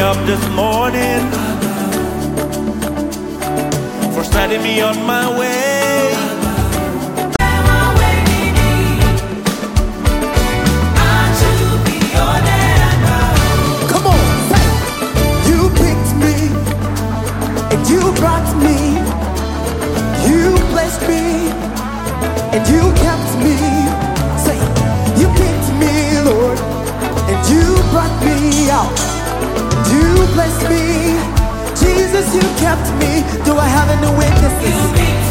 up this morning, for starting me on my way. Come on, say, you picked me and you brought me, you blessed me and you kept me. Say, you picked me, Lord, and you brought me out. You blessed me, Jesus, you kept me. Do I have any witnesses?